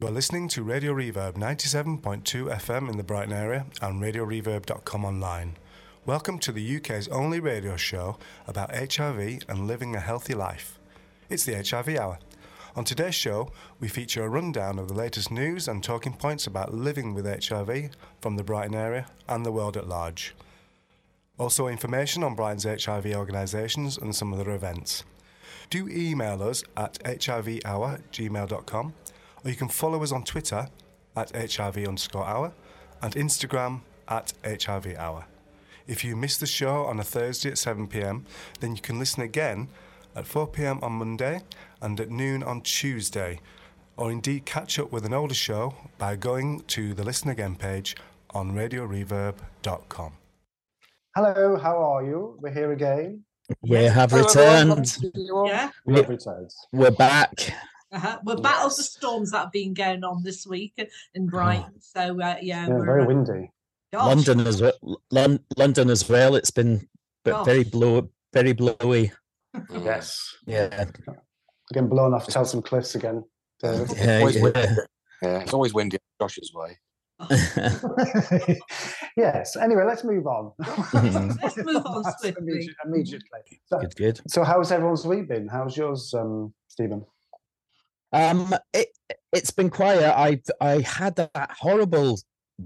You are listening to Radio Reverb 97.2 FM in the Brighton area and radioreverb.com online. Welcome to the UK's only radio show about HIV and living a healthy life. It's the HIV Hour. On today's show, we feature a rundown of the latest news and talking points about living with HIV from the Brighton area and the world at large. Also information on Brighton's HIV organisations and some other events. Do email us at hivhour@gmail.com, or you can follow us on Twitter at HIV_hour and Instagram at HIV Hour. If you miss the show on a Thursday at 7 p.m, then you can listen again at 4 p.m. on Monday and at noon on Tuesday, or indeed catch up with an older show by going to the Listen Again page on radioreverb.com. Hello, how are you? We're here again. We have returned. Yeah, we're back. We're battles of storms that have been going on this week in Brighton. So Yeah, we're very windy. gosh. London as well. London as well. It's been very blowy. Yes. Yeah. Getting blown off Telsome Cliffs again. David. It's always windy Josh's way. Yes. Anyway, let's move on. Let's move on swiftly. Immediately. Good. So, how's everyone's week been? How's yours, Stephen? It's been quiet. I had that horrible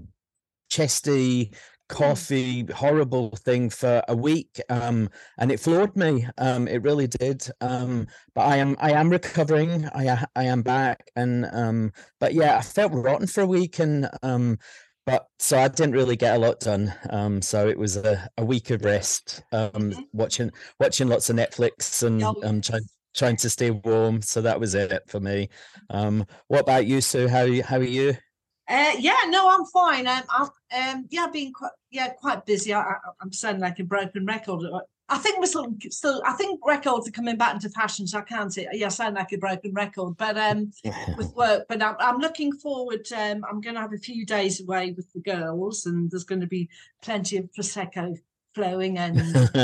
chesty coffee horrible thing for a week, and it floored me. It really did. But I am recovering. I am back, and but yeah, I felt rotten for a week, and but so I didn't really get a lot done. So it was a week of rest, watching lots of Netflix and trying to stay warm. So that was it for me. What about you, Sue? How are you? I'm fine. I've been quite busy. I'm sounding like a broken record. I think we're still. I think records are coming back into fashion, so I can't say. Yeah, I sound like a broken record, but with work. But I'm looking forward. I'm going to have a few days away with the girls, and there's going to be plenty of prosecco flowing, and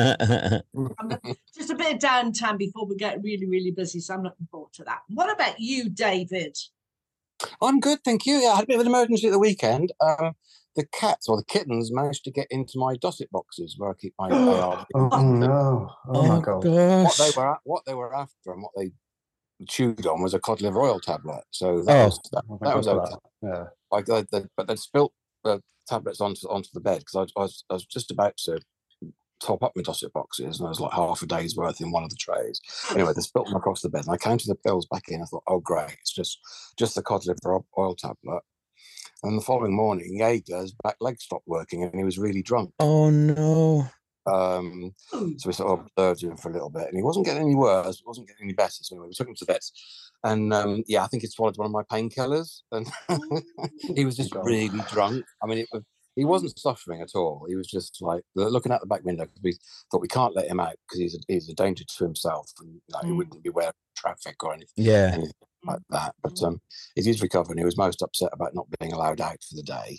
just a bit of downtime before we get really, really busy. So I'm looking forward to that. What about you, David? I'm good, thank you. Yeah, I had a bit of an emergency at the weekend. The cats or the kittens managed to get into my Dosset boxes where I keep my AR. Oh no! Oh my God! Gosh. What they were after and what they chewed on was a cod liver oil tablet. So that was okay. Yeah. But they'd spilt the tablets onto the bed because I was just about to top up my Dosset boxes, and I was like half a day's worth in one of the trays. Anyway, they spilt them across the bed, and I counted the pills back in. I thought, oh great, it's just the cod liver oil tablet. And the following morning, Jaeger's back leg stopped working, and he was really drunk. Oh no! So we sort of observed him for a little bit, and he wasn't getting any worse, wasn't getting any better. So anyway, we took him to vets, and I think he swallowed one of my painkillers, and he was just really drunk. I mean, he wasn't suffering at all. He was just like looking out the back window because we thought we can't let him out because he's a danger to himself, and he wouldn't be aware of traffic or anything like that. But he did recover, and he was most upset about not being allowed out for the day.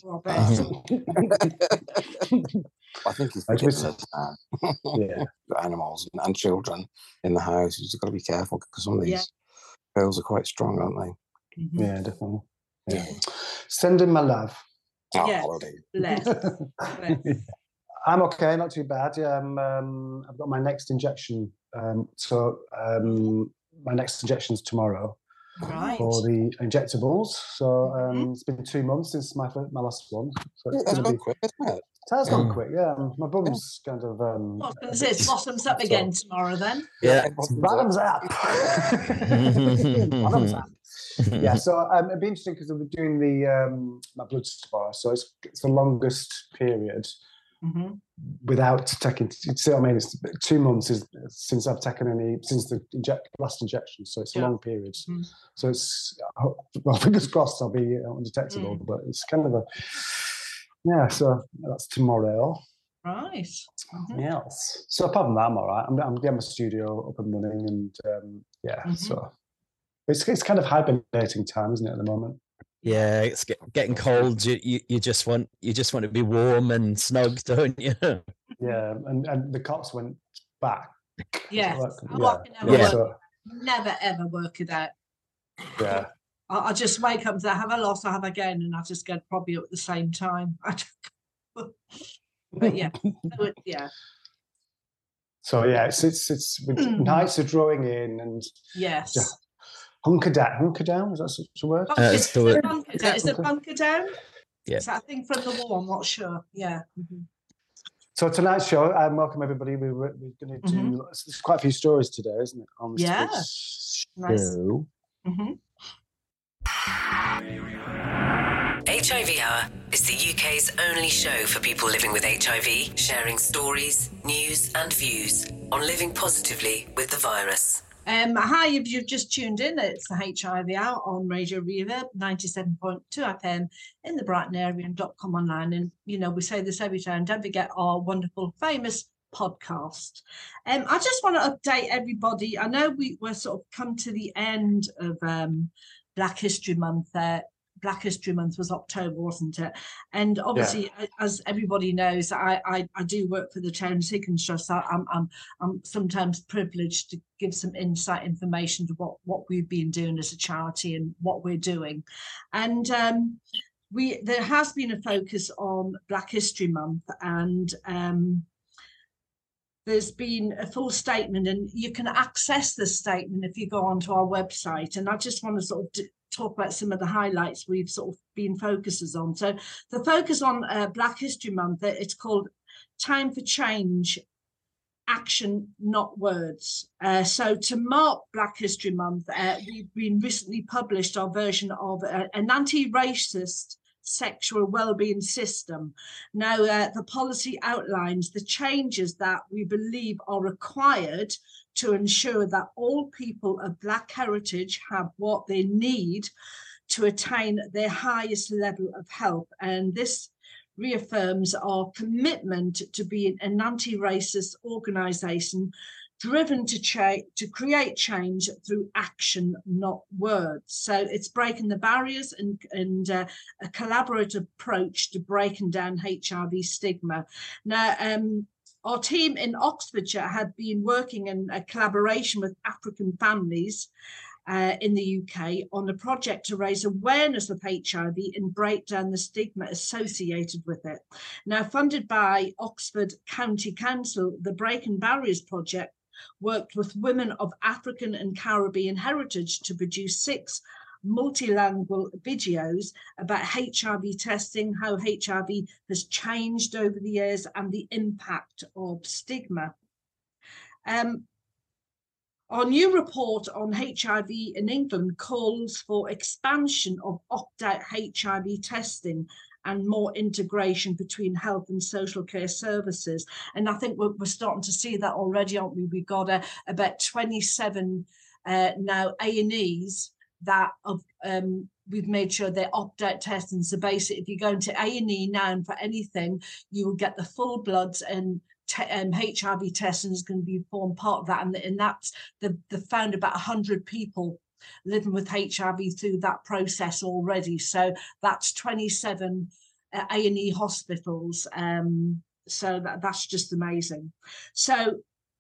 I think he's animals and children in the house. You've got to be careful because some of these pills are quite strong, aren't they? Mm-hmm. Yeah, definitely. Yeah. Send him my love. Bless. I'm okay, not too bad. Yeah, I've got my next injection. My next injection's tomorrow for the injectables. So it's been 2 months since my last one. So it's gone quick, isn't it? It has gone quick. Yeah, my bum's kind of. I was going to say it bottoms up again tomorrow. Then bottoms up. Bottoms up. Yeah, so it'd be interesting because we're doing the my blood tomorrow, so it's the longest period without taking. See what I mean? It's 2 months since I've taken since the last injection, so it's a long period. So it's fingers crossed I'll be undetectable, but it's kind of so that's tomorrow. Right. Yes. So apart from that, I'm all right. I'm getting my studio up and running, and so. It's kind of hibernating time, isn't it, at the moment? Yeah, it's getting cold. You just want to be warm and snug, don't you? Yeah, and the cots went back. Yeah, So, never ever work it out. Yeah. I just wake up and say, have I lost? I have again, and I just get probably at the same time. But yeah, yeah. So yeah, it's nights are drawing in, and yes, hunker down. Hunker down, is that such a word? Is it bunker down? Yeah. Is that a thing from the war? I'm not sure. Yeah. Mm-hmm. So tonight's show, welcome everybody. We're going to do there's quite a few stories today, isn't it? On this nice. show. HIV Hour is the UK's only show for people living with HIV, sharing stories, news and views on living positively with the virus. Hi, if you've just tuned in, it's the HIV Hour on Radio Reverb 97.2 FM in the Brighton area and .com online. And, you know, we say this every time, don't forget our wonderful, famous podcast. I just want to update everybody. I know we're sort of come to the end of Black History Month. Black History Month was October, wasn't it? And obviously, as everybody knows, I do work for the Terence Higgins Trust. I'm sometimes privileged to give some insight information to what we've been doing as a charity and what we're doing. And there has been a focus on Black History Month, and there's been a full statement, and you can access the statement if you go onto our website. And I just want to sort of talk about some of the highlights we've sort of been focuses on. So the focus on Black History Month, it's called Time for Change, Action, Not Words. So to mark Black History Month, we've been recently published our version of an anti-racist sexual wellbeing system. Now, the policy outlines the changes that we believe are required to ensure that all people of Black heritage have what they need to attain their highest level of health. And this reaffirms our commitment to being an anti-racist organisation driven to create change through action, not words. So it's breaking the barriers and a collaborative approach to breaking down HIV stigma. Now, our team in Oxfordshire have been working in a collaboration with African families in the UK on a project to raise awareness of HIV and break down the stigma associated with it. Now, funded by Oxford County Council, the Breaking Barriers project worked with women of African and Caribbean heritage to produce 6 multilingual videos about HIV testing, how HIV has changed over the years, and the impact of stigma. Our new report on HIV in England calls for expansion of opt-out HIV testing and more integration between health and social care services. And I think we're starting to see that already, aren't we? We've got about 27 now A&Es that we've made sure they're opt-out testing. So basically, if you go into A&E now and for anything, you will get the full bloods, and HIV testing is going to form part of that. And that's the found about 100 people living with HIV through that process already. So that's 27 A&E hospitals. So that's just amazing. So,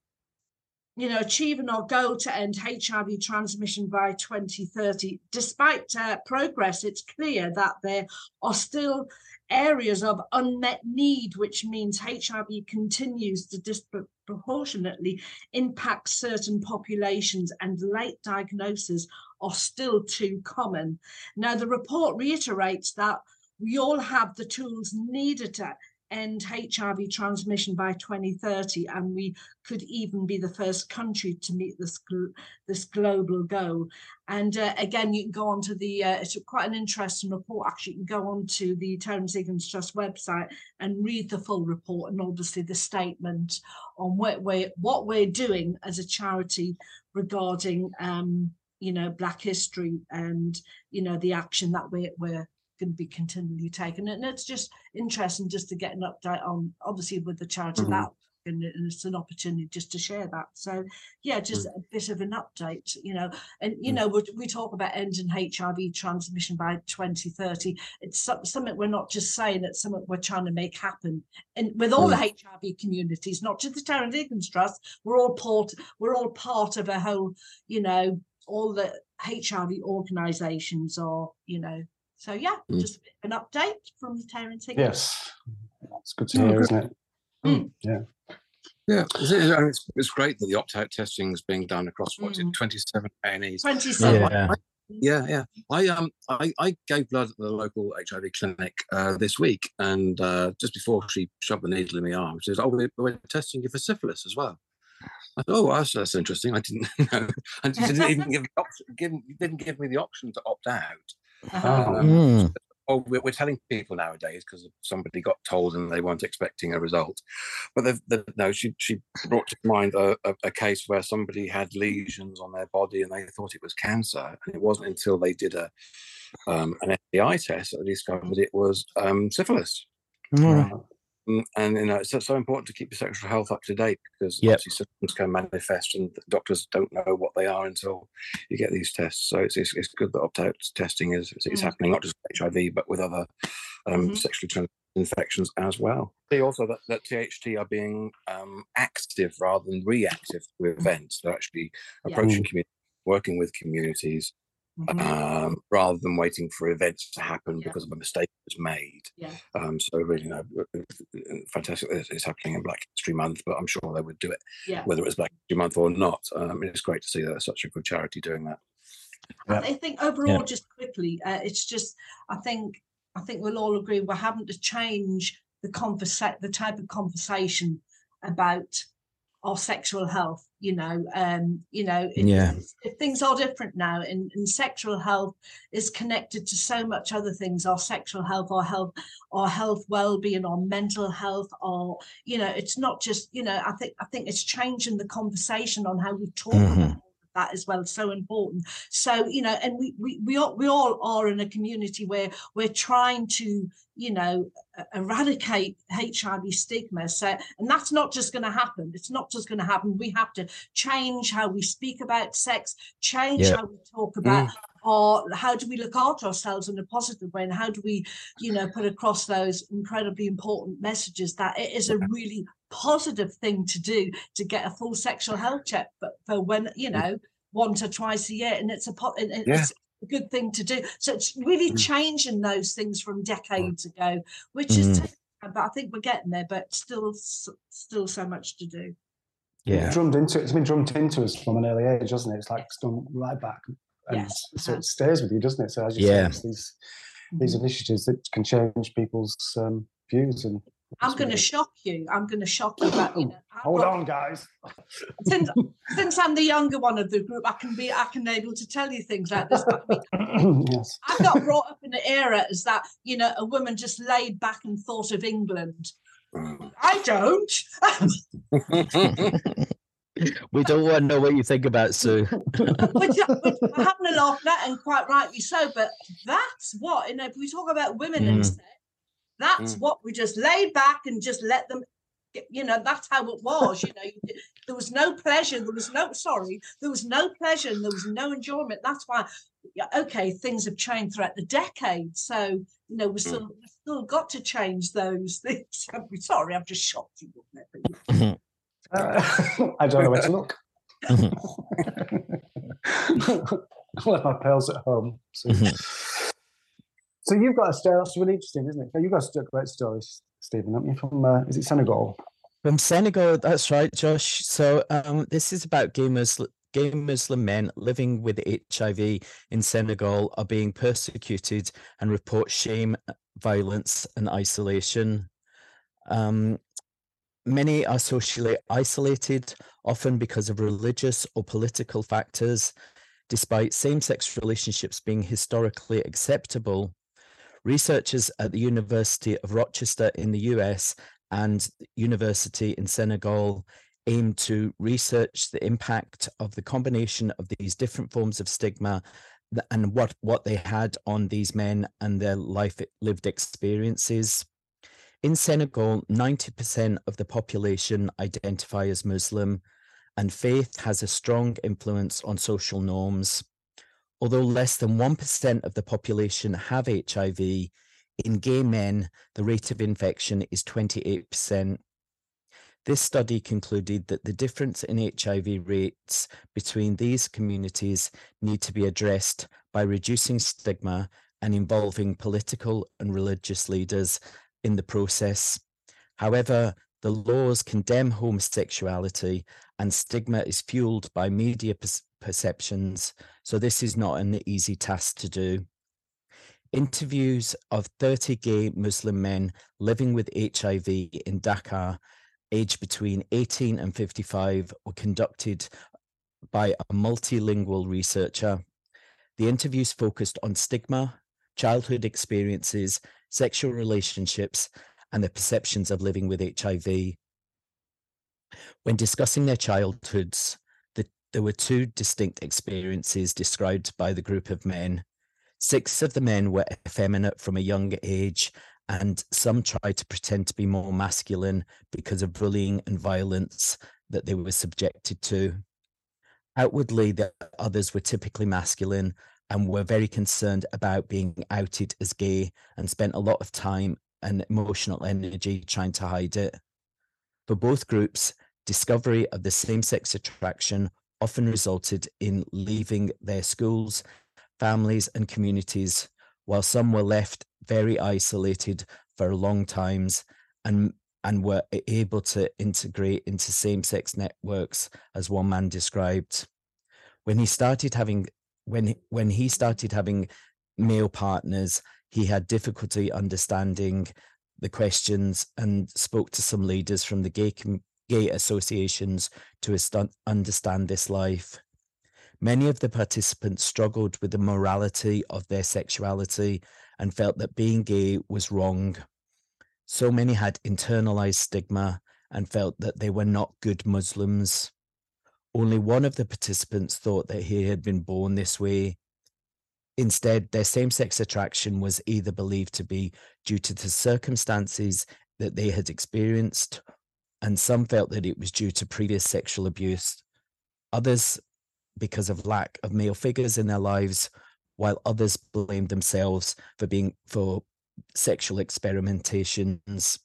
you know, achieving our goal to end HIV transmission by 2030, despite progress, it's clear that there are still areas of unmet need, which means HIV continues to disproportionately impact certain populations, and late diagnosis are still too common. Now, the report reiterates that we all have the tools needed to end HIV transmission by 2030, and we could even be the first country to meet this global goal. And again, you can go on to the, it's quite an interesting report, actually. You can go on to the Terence Higgins Trust website and read the full report, and obviously the statement on what we're doing as a charity regarding, you know, Black history, and, you know, the action that we're going to be continually taken. And it's just interesting just to get an update on, obviously, with the charity that, and it's an opportunity just to share that. So yeah, just a bit of an update, you know. And you know, we talk about ending HIV transmission by 2030. It's something we're not just saying, it's something we're trying to make happen, and with all the HIV communities, not just the Terence Higgins Trust. We're all part of a whole, you know, all the HIV organisations are, So yeah, just an update from the Tearing Ticket. Yes, it's good to hear, isn't it? Yeah. Yeah, it's great that the opt-out testing is being done across 27 A&Es. 27. Yeah. I gave blood at the local HIV clinic this week, and just before she shoved the needle in my arm, she said, "Oh, we're testing you for syphilis as well." I thought, "Oh, that's interesting." I didn't know, and she didn't even didn't give me the option to opt out. We're telling people nowadays because somebody got told and they weren't expecting a result. But she brought to mind a case where somebody had lesions on their body and they thought it was cancer. And it wasn't until they did an STI test that they discovered it was syphilis. And it's so important to keep your sexual health up to date, because obviously symptoms can manifest and doctors don't know what they are until you get these tests. So it's good that opt-out testing is happening, not just with HIV but with other sexually transmitted infections as well. See also that THT are being active rather than reactive to events. They're actually approaching communities, working with communities, rather than waiting for events to happen because of a mistake that was made. So really, fantastic that it's happening in Black History Month, but I'm sure they would do it whether it was Black History Month or not. It's great to see that there's such a good charity doing that. I think overall, just quickly, it's just I think we'll all agree we're having to change the type of conversation about our sexual health. Things are different now, and sexual health is connected to so much other things. Our sexual health, our health well-being, our mental health, it's not just, I think it's changing the conversation on how we talk about that as well. It's so important. So, and we all are in a community where we're trying to, eradicate HIV stigma. So, and that's not just going to happen. It's not just going to happen. We have to change how we speak about sex, change how we talk about how do we look after ourselves in a positive way, and how do we, put across those incredibly important messages that it is a really positive thing to do, to get a full sexual health check, but for when, once or twice a year, and it's a good thing to do. So it's really changing those things from decades ago, which is but I think we're getting there, but still so much to do. It's been drummed into us from an early age, hasn't it? It's like it's gone right back, and so it stays with you, doesn't it? So as you say, it's these initiatives that can change people's views. And I'm going to shock you. But hold on, guys. Since I'm the younger one of the group, I can be able to tell you things like this. Yes. I got brought up in the era as that, a woman just laid back and thought of England. I don't. We don't want to know what you think about Sue. We're having a laugh at, and quite rightly so. But that's what, if we talk about women and sex, that's what we just laid back and just let them, that's how it was. There was no pleasure. There was no pleasure and there was no enjoyment. That's why, things have changed throughout the decades. So, we've still got to change those things. Sorry, I've just shocked you. I don't know where to look. I left my pearls at home. So you've got a story that's really interesting, isn't it? You've got a great story, Stephen, haven't you? From is it Senegal? From Senegal, that's right, Josh. So this is about gay Muslim men living with HIV in Senegal are being persecuted and report shame, violence, and isolation. Many are socially isolated, often because of religious or political factors. Despite same-sex relationships being historically acceptable, researchers at the University of Rochester in the US and University in Senegal aim to research the impact of the combination of these different forms of stigma and what they had on these men and their lived experiences. In Senegal, 90% of the population identify as Muslim, and faith has a strong influence on social norms. Although less than 1% of the population have HIV, in gay men, the rate of infection is 28%. This study concluded that the difference in HIV rates between these communities need to be addressed by reducing stigma and involving political and religious leaders in the process. However, the laws condemn homosexuality and stigma is fueled by media perceptions, so this is not an easy task to do. Interviews of 30 gay Muslim men living with HIV in Dhaka, aged between 18 and 55, were conducted by a multilingual researcher. The interviews focused on stigma, childhood experiences, sexual relationships, and the perceptions of living with HIV. When discussing their childhoods, there were two distinct experiences described by the group of men. 6 of the men were effeminate from a young age, and some tried to pretend to be more masculine because of bullying and violence that they were subjected to. Outwardly, the others were typically masculine and were very concerned about being outed as gay and spent a lot of time and emotional energy trying to hide it. For both groups, discovery of the same-sex attraction often resulted in leaving their schools, families, and communities, while some were left very isolated for long times and were able to integrate into same-sex networks, as one man described. When he started having male partners, he had difficulty understanding the questions and spoke to some leaders from the gay associations to understand this life. Many of the participants struggled with the morality of their sexuality and felt that being gay was wrong. So many had internalized stigma and felt that they were not good Muslims. Only one of the participants thought that he had been born this way. Instead, their same-sex attraction was either believed to be due to the circumstances that they had experienced, and some felt that it was due to previous sexual abuse. Others, because of lack of male figures in their lives, while others blamed themselves for sexual experimentations.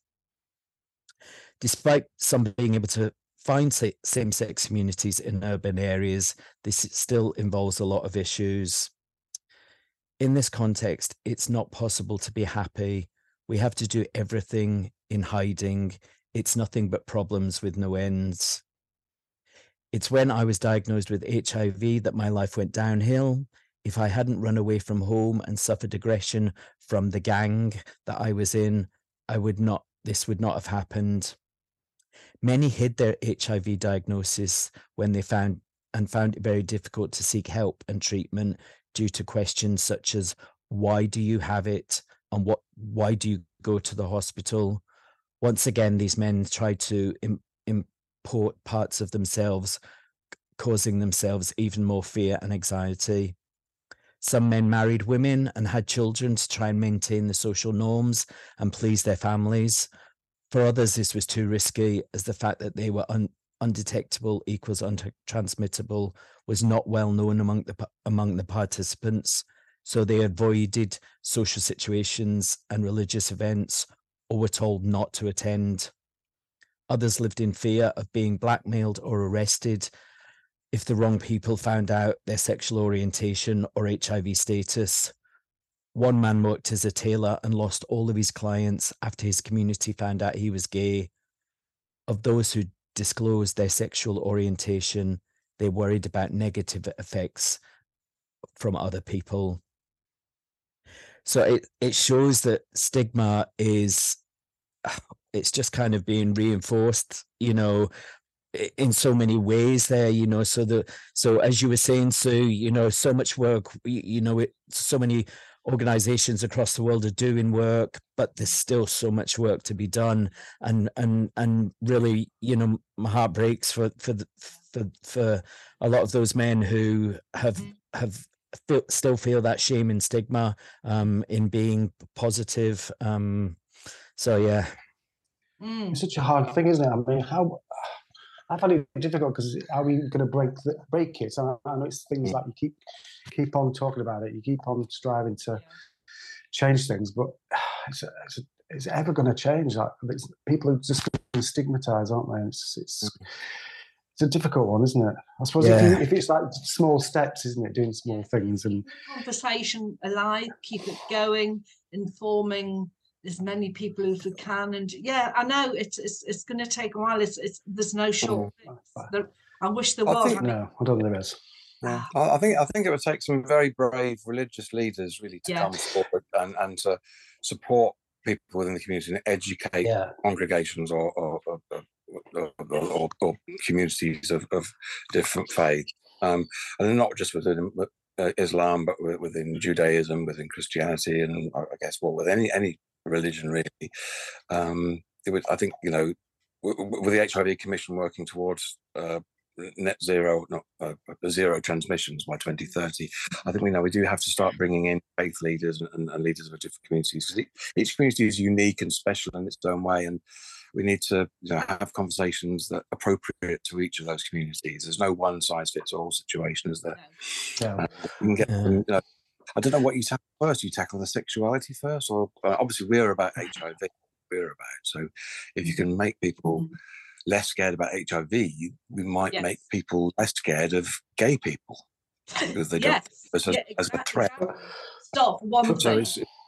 Despite some being able to find same-sex communities in urban areas, this still involves a lot of issues. In this context, it's not possible to be happy. We have to do everything in hiding. It's nothing but problems with no ends. It's when I was diagnosed with HIV that my life went downhill. If I hadn't run away from home and suffered aggression from the gang that I was in, this would not have happened. Many hid their HIV diagnosis when they found it very difficult to seek help and treatment due to questions such as, why do you have it? And why do you go to the hospital? Once again, these men tried to import parts of themselves, causing themselves even more fear and anxiety. Some men married women and had children to try and maintain the social norms and please their families. For others, this was too risky, as the fact that they were undetectable equals untransmittable was not well known among the participants, so they avoided social situations and religious events or were told not to attend. Others lived in fear of being blackmailed or arrested if the wrong people found out their sexual orientation or HIV status. One man worked as a tailor and lost all of his clients after his community found out he was gay. Of those who disclosed their sexual orientation, they worried about negative effects from other people. So it shows that stigma it's just kind of being reinforced, in so many ways there, so as you were saying, Sue, so much work, so many organizations across the world are doing work, but there's still so much work to be done, and really, my heart breaks for a lot of those men who still feel that shame and stigma in being positive. So yeah, it's such a hard thing, isn't it? I mean, I find it difficult because how are you going to break it? So I know it's things like you keep on talking about it, you keep on striving to change things, but it's ever going to change. Like people are just going to and stigmatized, aren't they? It's a difficult one, isn't it? I suppose if it's like small steps, isn't it? Doing small things and conversation alive, keep it going, informing as many people as we can. And I know it's going to take a while. There's no short fix. I wish there was. No, I don't think there is. Yeah. I think it would take some very brave religious leaders really to come forward and to support people within the community and educate congregations or communities of different faith, and not just within Islam, but within Judaism, within Christianity, and I guess with any religion really. I think with the HIV Commission working towards net zero, zero transmissions by 2030. I think we do have to start bringing in faith leaders and leaders of different communities, because each community is unique and special in its own way, and we need to have conversations that are appropriate to each of those communities. There's no one size fits all situation, is there? Yeah. You can get I don't know what you tackle first. You tackle the sexuality first, or obviously we're about HIV. So if you can make people less scared about HIV, we might make people less scared of gay people, because they don't as a threat. Stop one thing.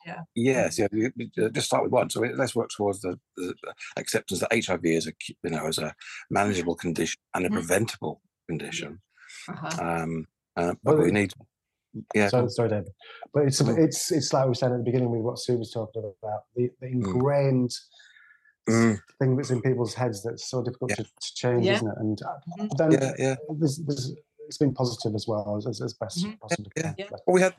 Just start with one. So let's work towards the acceptance that HIV is as a manageable condition and a preventable condition. But we need. Sorry, David. But it's like we were saying at the beginning with what Sue was talking about, the ingrained thing that's in people's heads that's so difficult to change, isn't it? And then it's been positive as well as best possible. Well, we had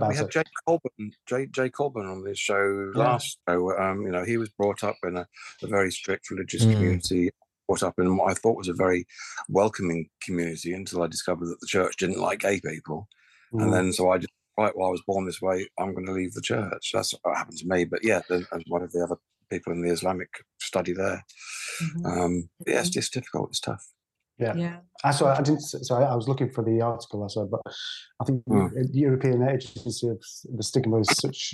Jay Colburn on this show last show. He was brought up in a very strict religious community, brought up in what I thought was a very welcoming community, until I discovered that the church didn't like gay people. And then so I just, I was born this way, I'm going to leave the church. That's what happened to me. But as one of the other people in the Islamic study there. It's just difficult. It's tough. Yeah. I was looking for the article I saw, but I think the European Agency of the Stigma is such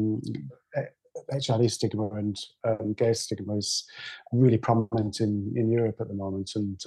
HIV stigma and gay stigma is really prominent in Europe at the moment, and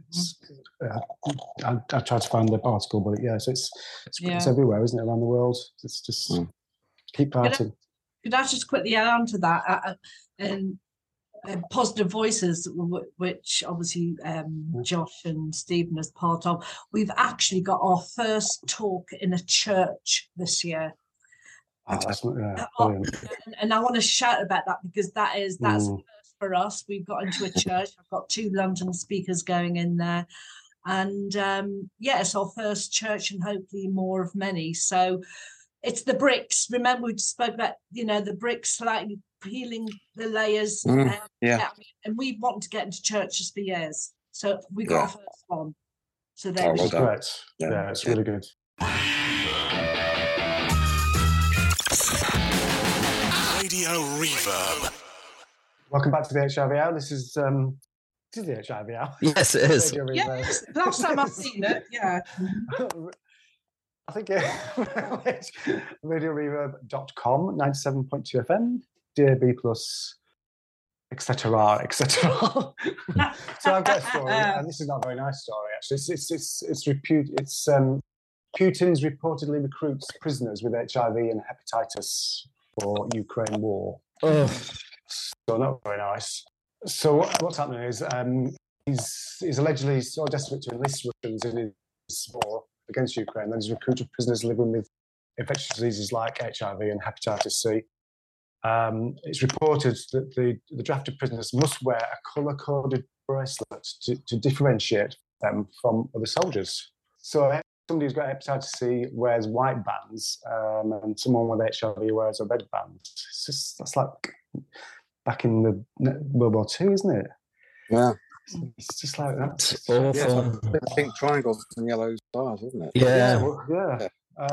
I tried to find the article, but it's everywhere, isn't it, around the world? It's just keep fighting. Could I just quickly add on to that? And Positive Voices, which obviously Josh and Stephen is part of, we've actually got our first talk in a church this year. And I want to shout about that, because that's first for us. We've got into a church. I've got 2 London speakers going in there, and it's our first church, and hopefully more of many. So it's the bricks. Remember, we spoke about the bricks, slightly peeling the layers. And we want to get into churches for years. So we got our first one. So that's great. Yeah, it's really good. Radio Reverb. Welcome back to the HIV Hour. This is the HIV Hour. Yes, it is. Yes, last time I've seen it, I think RadioReverb.com, 97.2 FM, DAB+, etc., etc. So I've got a story, and this is not a very nice story, actually. It's Putin's reportedly recruits prisoners with HIV and hepatitis for Ukraine war. So not very nice. So what's happening is he's allegedly so desperate to enlist Russians in his war against Ukraine that he's recruited prisoners living with infectious diseases like HIV and hepatitis C. It's reported that the drafted prisoners must wear a colour-coded bracelet to differentiate them from other soldiers. So somebody who's got hepatitis C wears white bands, and someone with HIV wears a red band. That's like back in the World War II, isn't it? Yeah. It's just like that. It's awful. Pink triangles and yellow stars, isn't it? Yeah.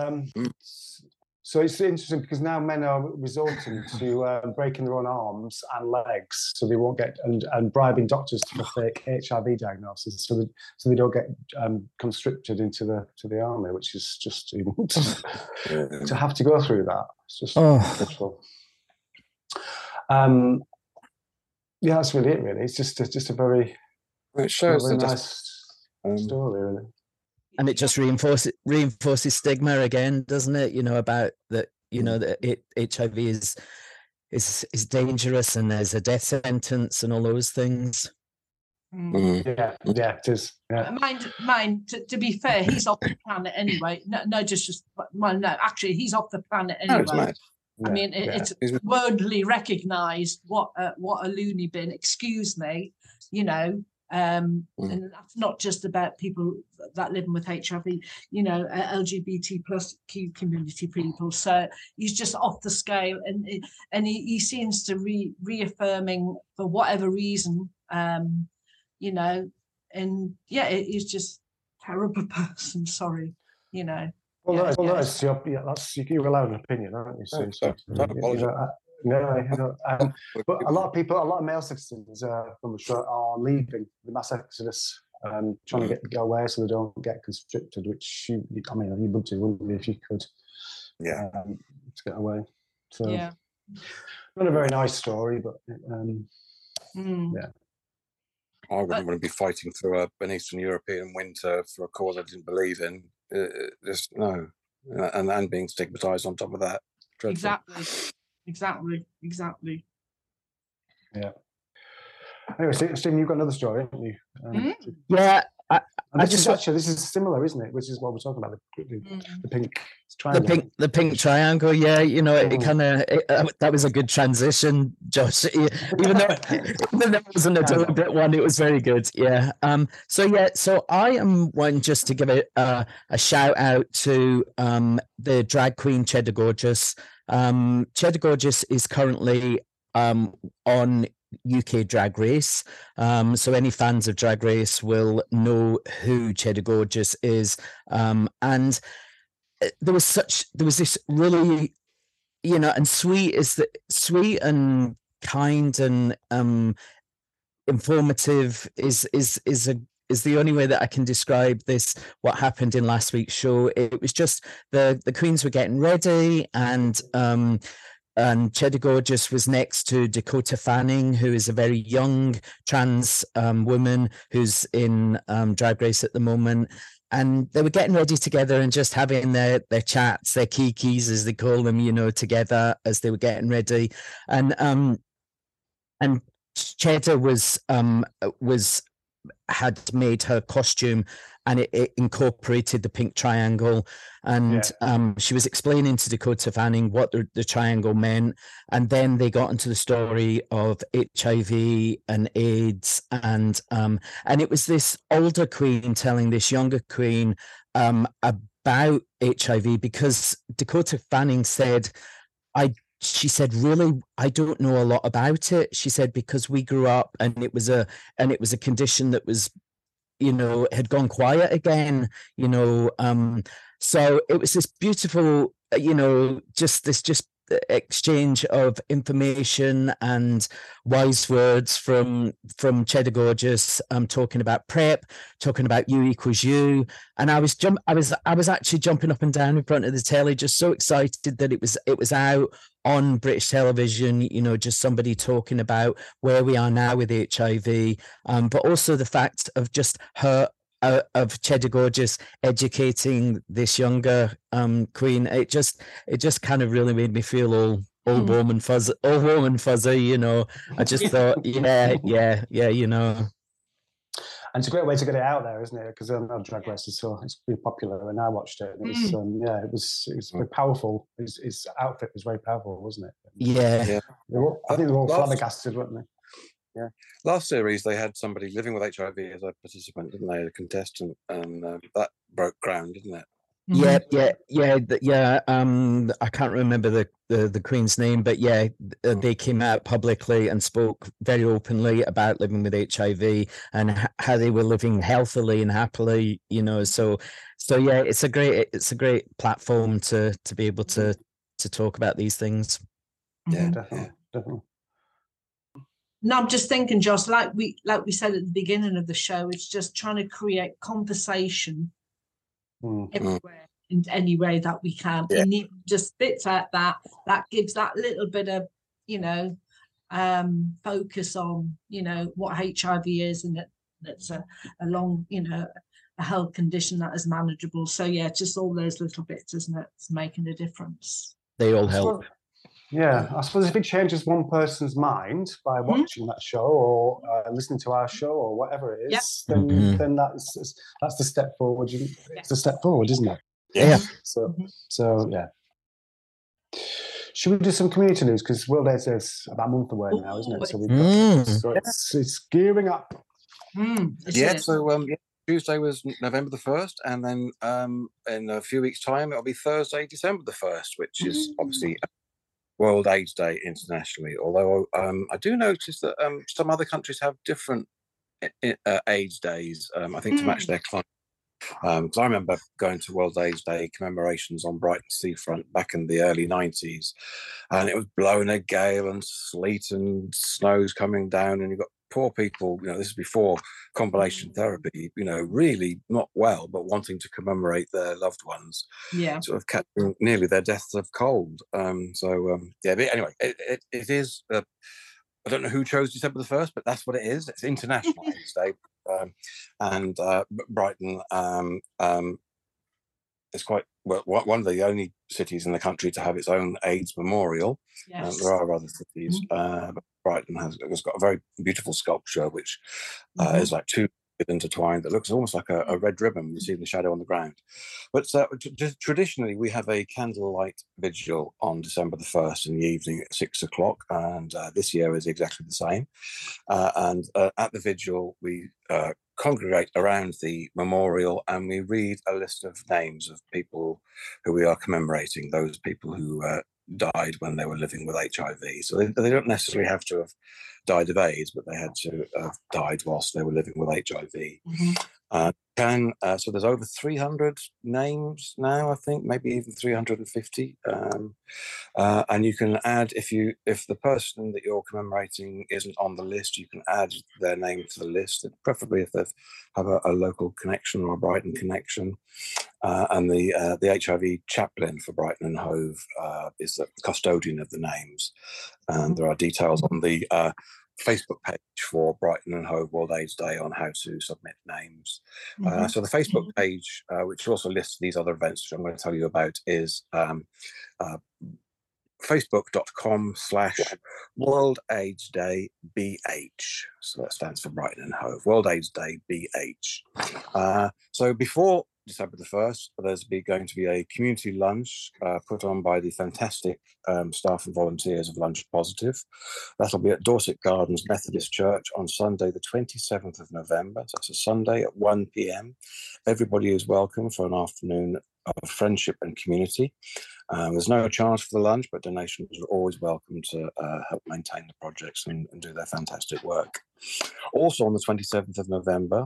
So it's interesting because now men are resorting to breaking their own arms and legs so they won't get and bribing doctors for fake HIV diagnosis so they don't get conscripted into the army, which is just to have to go through that. It's just dreadful. Yeah, that's really it. Really, it's just a very, it shows very nice story, really. And it just reinforces stigma again, doesn't it? You know, about that. You know that HIV is dangerous, and there's a death sentence and all those things. Yeah, it is. Yeah. Mine. To be fair, he's off the planet anyway. No, just well, no. Actually, he's off the planet anyway. No, it's I mean, it's worldly recognised what a loony bin. Excuse me, you know. And that's not just about people that living with HIV, you know, LGBT plus community people. So he's just off the scale, and he seems to reaffirming for whatever reason, you know, and yeah, he's just a terrible person. Sorry, you know. Well, that's you're allowed an opinion, aren't you? So, but a lot of male citizens from Australia are leaving the mass exodus, trying to get away so they don't get conscripted. Which you would do, wouldn't you, if you could? Yeah. To get away. So, not a very nice story, but yeah. I wouldn't want to be fighting through an Eastern European winter for a cause I didn't believe in. Just no, and being stigmatized on top of that. Dreadful. Exactly. Yeah. Anyway, Stephen, you've got another story, haven't you? Yeah. This is similar, isn't it? Which is what we're talking about, the pink triangle. The pink triangle, yeah. You know, it kind of that was a good transition, Josh. Even though it wasn't a deliberate one, it was very good. Yeah. So I am wanting just to give a shout out to the drag queen Cheddar Gorgeous. Cheddar Gorgeous is currently on UK Drag Race, so any fans of Drag Race will know who Cheddar Gorgeous is, and there was this really, you know, and sweet and kind and informative is the only way that I can describe this. What happened in last week's show, it was just the queens were getting ready, and Cheddar Gorgeous was next to Dakota Fanning, who is a very young trans woman who's in Drag Race at the moment. And they were getting ready together and just having their chats, their kikis, as they call them, you know, together as they were getting ready. And Cheddar had made her costume, and it incorporated the pink triangle, and she was explaining to Dakota Fanning what the triangle meant, and then they got into the story of HIV and AIDS, and it was this older queen telling this younger queen about HIV, because Dakota Fanning said, she said, really, I don't know a lot about it. She said, because we grew up and it was a condition that was, you know, had gone quiet again, you know. So it was this beautiful, you know, just exchange of information and wise words from Cheddar Gorgeous, talking about PrEP, talking about U equals U, and I was actually jumping up and down in front of the telly, just so excited that it was out on British television, you know, just somebody talking about where we are now with HIV, but also the fact of just her of Cheddar Gorgeous educating this younger queen. It just kind of really made me feel all warm and fuzzy, you know. I just thought, yeah, you know. And it's a great way to get it out there, isn't it? Because Drag Race is it's pretty popular, and I watched it. And it was very powerful. His outfit was very powerful, wasn't it? Yeah. I think they were all flabbergasted, weren't they? Yeah. Last series, they had somebody living with HIV as a participant, didn't they? A contestant, and that broke ground, didn't it? Yeah. I can't remember the Queen's name, but they came out publicly and spoke very openly about living with HIV and how they were living healthily and happily, you know. So yeah, it's a great platform to be able to talk about these things. Yeah, definitely. No, I'm just thinking, Josh, like we said at the beginning of the show, it's just trying to create conversation everywhere in any way that we can. And even just bits like that gives that little bit of, you know, focus on, what HIV is, and that it's a long, a health condition that is manageable. So yeah, just all those little bits, isn't it? It's making a difference. They all help. Yeah, I suppose if it changes one person's mind by watching that show or listening to our show or whatever it is, then that's the step forward. It's a step forward, isn't it? Yeah. So yeah. Should we do some community news? Because World AIDS Day is about a month away now, isn't it? So we've got, it's gearing up. So Tuesday was November the 1st, and then in a few weeks' time it'll be Thursday, December the 1st, which is obviously World AIDS Day internationally. Although I do notice that some other countries have different AIDS days, I think, to match their climate. Because I remember going to World AIDS Day commemorations on Brighton seafront back in the early 90s, and it was blowing a gale and sleet and snow's coming down, and you've got poor people, this is before combination therapy, really not well, but wanting to commemorate their loved ones, sort of catching nearly their deaths of cold. But anyway, it is, I don't know who chose December the 1st, but that's what it is. It's International AIDS Day. And Brighton is quite one of the only cities in the country to have its own AIDS memorial. There are other cities, but Brighton has got a very beautiful sculpture which is like two intertwined that looks almost like a red ribbon. You see the shadow on the ground. But traditionally we have a candlelight vigil on December the 1st in the evening at 6 o'clock, and this year is exactly the same. And at the vigil we congregate around the memorial and we read a list of names of people who we are commemorating, those people who died when they were living with HIV. So they don't necessarily have to have died of AIDS, but they had to have died whilst they were living with HIV. So there's over 300 names now, I think, maybe even 350. And you can add, if the person that you're commemorating isn't on the list, you can add their name to the list, preferably if they have a local connection or a Brighton connection. And the HIV chaplain for Brighton and Hove is the custodian of the names. And there are details on the Facebook page for Brighton and Hove World AIDS Day on how to submit names. So the Facebook page, which also lists these other events, which I'm going to tell you about, is facebook.com/World AIDS Day BH. So that stands for Brighton and Hove, World AIDS Day BH. So before December the 1st, there's going to be a community lunch put on by the fantastic staff and volunteers of Lunch Positive. That'll be at Dorset Gardens Methodist Church on Sunday the 27th of November. So that's a Sunday at 1 p.m. Everybody is welcome for an afternoon of friendship and community. There's no charge for the lunch, but donations are always welcome to help maintain the projects and do their fantastic work. Also on the 27th of November,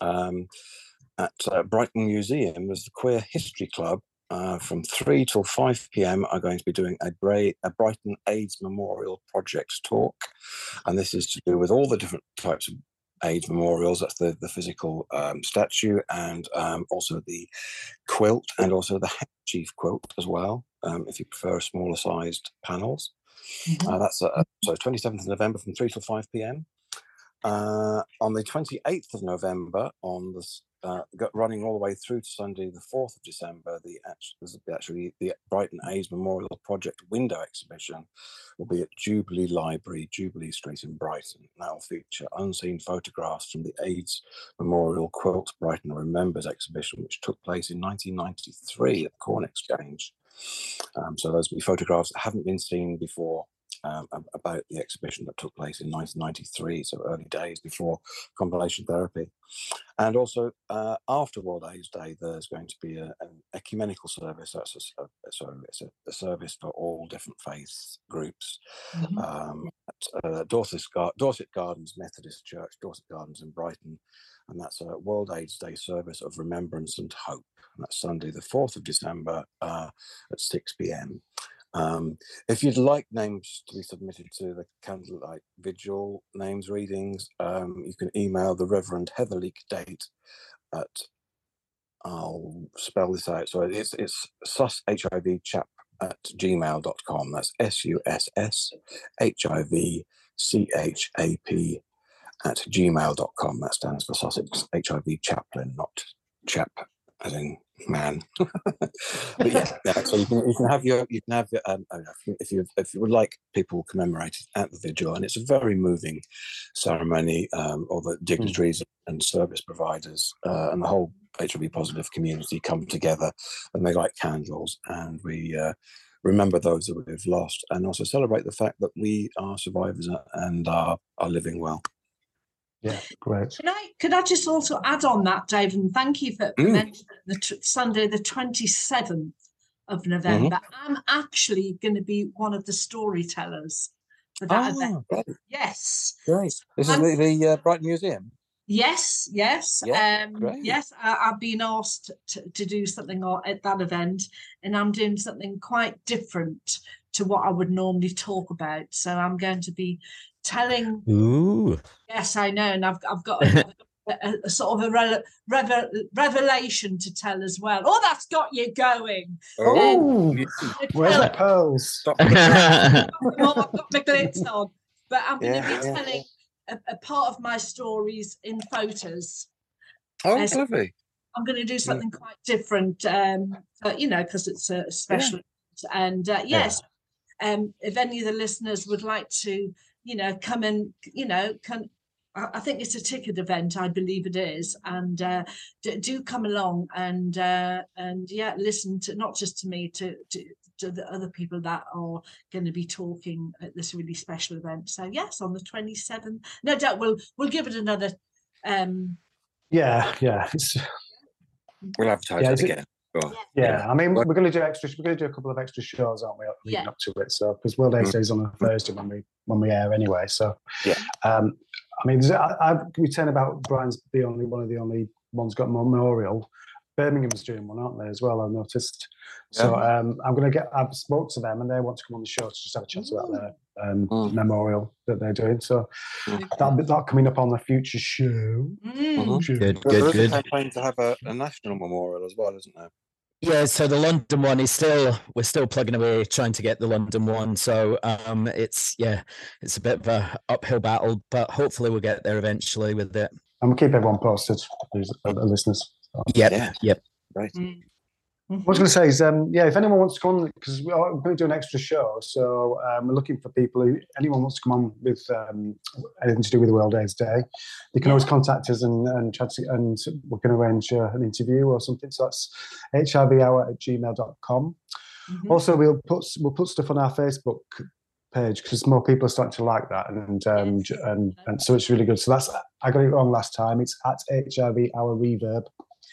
at Brighton Museum, as the Queer History Club, from 3 till 5 p.m. are going to be doing a Brighton AIDS Memorial Project talk. And this is to do with all the different types of AIDS memorials. That's the physical statue, and also the quilt, and also the handkerchief quilt as well, if you prefer smaller sized panels. That's so 27th of November from 3 till 5 p.m. On the 28th of November, on the running all the way through to Sunday the 4th of December, the Brighton AIDS Memorial Project window exhibition will be at Jubilee Library, Jubilee Street in Brighton. That will feature unseen photographs from the AIDS Memorial Quilt Brighton Remembers exhibition, which took place in 1993 at the Corn Exchange. So those will be photographs that haven't been seen before about the exhibition that took place in 1993, so early days before combination therapy. And also after World AIDS Day, there's going to be an ecumenical service. That's it's a service for all different faith groups at Dorset Gardens Methodist Church, Dorset Gardens in Brighton. And that's a World AIDS Day service of remembrance and hope. And that's Sunday the 4th of December at 6 p.m. If you'd like names to be submitted to the Candlelight Vigil names readings, you can email the Reverend Heatherleek Date at, I'll spell this out, so it's sushivchap@gmail.com. That's SUSSHIV chap@gmail.com. That stands for Sussex HIV Chaplain, not chap as in man. But yeah, so you can have if you would like people commemorated at the vigil, and it's a very moving ceremony. All the dignitaries and service providers and the whole HIV positive community come together, and they light candles, and we remember those that we've lost, and also celebrate the fact that we are survivors and are living well. Yeah, great. Could I just also add on that, David, and thank you for mentioning Sunday, the 27th of November. I'm actually going to be one of the storytellers for that event. Great. Yes. Great. This is the Brighton Museum? Yes. Yeah, yes, I've been asked to do something at that event, and I'm doing something quite different to what I would normally talk about. So I'm going to be telling. Ooh. Yes, I know, and I've got a sort of a revelation to tell as well. Oh, that's got you going. Oh, where's the pearls? I've got my glitz on, but I'm going to be telling a part of my stories in photos. Oh, that's lovely. I'm going to do something quite different, because it's a special. And yes, if any of the listeners would like to, come and, I think it's a ticket event, I believe it is, and do come along and listen to not just to me, to the other people that are going to be talking at this really special event. So yes, on the 27th, no doubt we'll give it another. We'll advertise it again. Yeah, I mean, we're going to do extras. We're going to do a couple of extra shows, aren't we, leading up to it? So, because World AIDS Day is on a Thursday when we air anyway. So, I mean, I've returned about Brian's one of the only ones got memorial. Birmingham's doing one, aren't they, as well? I noticed. So, I've spoke to them, and they want to come on the show to just have a chat about their memorial that they're doing. So, that coming up on the future show. Good. There's a campaign to have a national memorial as well, isn't there? Yeah, so the London one is we're still plugging away trying to get the London one. So it's a bit of a uphill battle, but hopefully we'll get there eventually with it. And we'll keep everyone posted, the listeners. So. Yep. Right. What I was going to say is, if anyone wants to come on, because we're going to do an extra show, so we're looking for people anyone wants to come on with anything to do with the World AIDS Day, you can always contact us and chat and we can arrange an interview or something. So that's hivhour@gmail.com. Also, we'll put stuff on our Facebook page because more people are starting to like that, and so it's really good. So I got it wrong last time. It's at HIV Hour Reverb.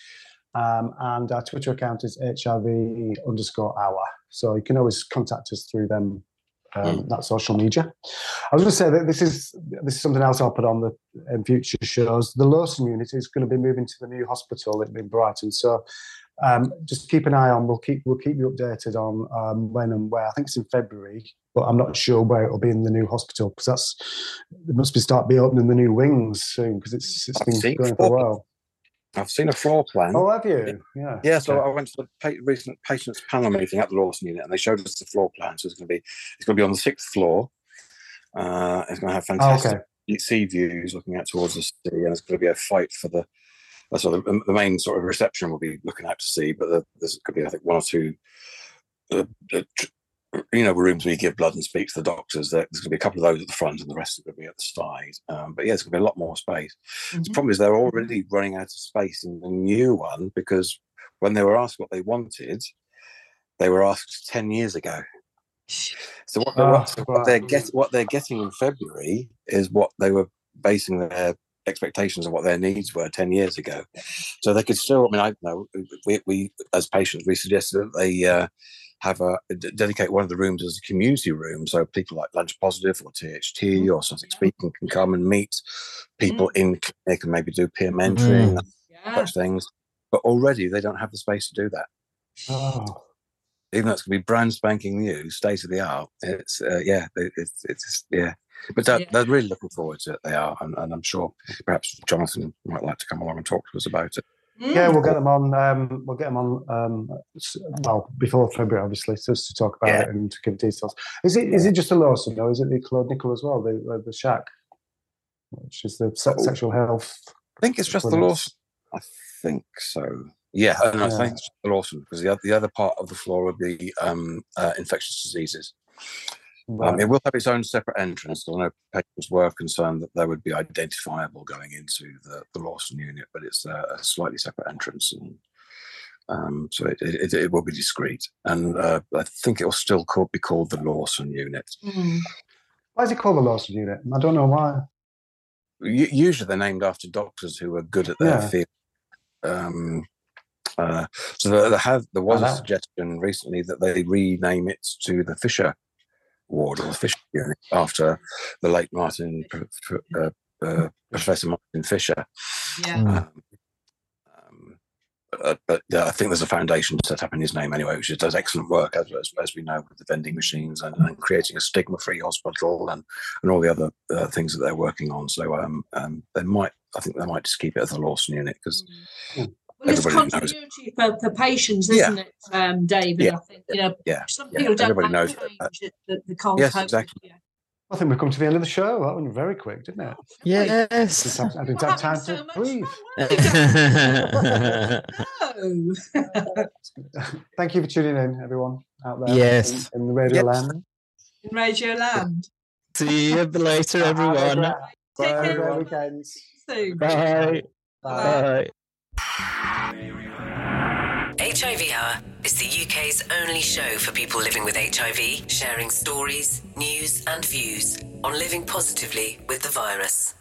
And our Twitter account is HIV_hour. So you can always contact us through them, that social media. I was going to say that this is something else I'll put on in future shows. The Lawson unit is going to be moving to the new hospital in Brighton. So just keep an eye on. We'll keep you updated on when and where. I think it's in February, but I'm not sure where it'll be in the new hospital because it must be opening the new wings soon because it's been going for a while. I've seen a floor plan. Oh, have you? Yeah. Yeah. So I went to the recent patients panel meeting at the Lawson unit, and they showed us the floor plan. So it's going to be on the 6th floor. It's going to have fantastic sea views looking out towards the sea, and it's going to be a fight for the main sort of reception. Will be looking out to sea, but there's going to be, I think, one or two. Rooms where you give blood and speak to the doctors. There's going to be a couple of those at the front, and the rest are going to be at the side. But yeah, there's going to be a lot more space. The problem is they're already running out of space in the new one because when they were asked what they wanted, they were asked 10 years ago. So what they're getting in February is what they were basing their expectations of what their needs were 10 years ago. So they could still. I know we as patients we suggested that they. Dedicate one of the rooms as a community room, so people like Lunch Positive or THT or Sussex Speaking can come and meet people in clinic and maybe do peer mentoring, such things. But already they don't have the space to do that. Oh. Even though it's going to be brand spanking new, state of the art. It's But they're really looking forward to it. They are, and I'm sure perhaps Jonathan might like to come along and talk to us about it. Yeah, we'll get them on. Well, before February, obviously, just to talk about it and to give details. Is it just the Lawson, or is it the Claude Nickel as well? The Shack, which is the sexual health. I think it's just the Lawson. I think so. Yeah, I think it's just the Lawson, because the other part of the floor would be infectious diseases. Right. It will have its own separate entrance. I know patients were concerned that they would be identifiable going into the Lawson unit, but it's a slightly separate entrance, and so it will be discreet. And I think it will still be called the Lawson unit. Why is it called the Lawson unit? I don't know why. Usually they're named after doctors who are good at their field. So there was a suggestion recently that they rename it to the Fisher ward or the Fisher unit after the late Professor Martin Fisher. Yeah. But I think there's a foundation set up in his name anyway, which does excellent work, as we know, with the vending machines and creating a stigma-free hospital and all the other things that they're working on. So I think they might just keep it as the Lawson unit, because it's continuity for patients, isn't it, David? Yeah. I think some people don't everybody knows change the cold. Yes, exactly. Yeah. I think we've come to the end of the show. That went very quick, didn't it? Yes. I didn't have time to breathe. Thank you for tuning in, everyone out there. Yes. In the Radio Land. In Radio Land. See you later, everyone. Take care. Weekends. Bye. Bye. HIV Hour is the UK's only show for people living with HIV, sharing stories, news and views on living positively with the virus.